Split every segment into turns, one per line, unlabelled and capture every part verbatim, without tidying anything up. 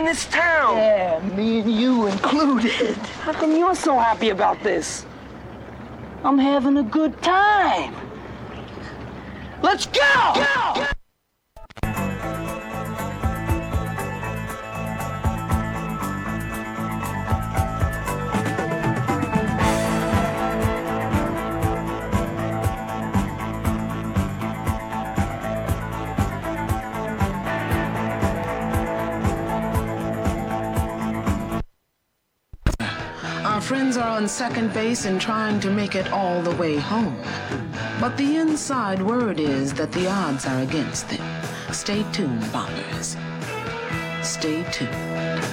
in this town.
Yeah, me and you included.
How come you're so happy about this?
I'm having a good time.
Let's go! go!
Our friends are on second base and trying to make it all the way home. But the inside word is that the odds are against them. Stay tuned, bombers. Stay tuned.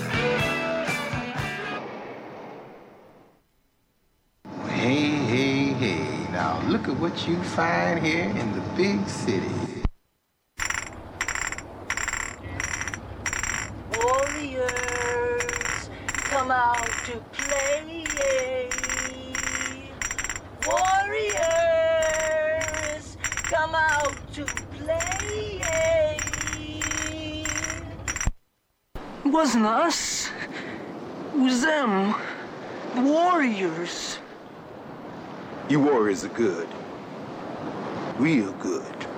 Hey, hey, hey. Now look at what you find here in the big city.
Warriors, come out to play. Warriors, come out to play.
It wasn't us. It was them. The Warriors.
You warriors are good. Real good.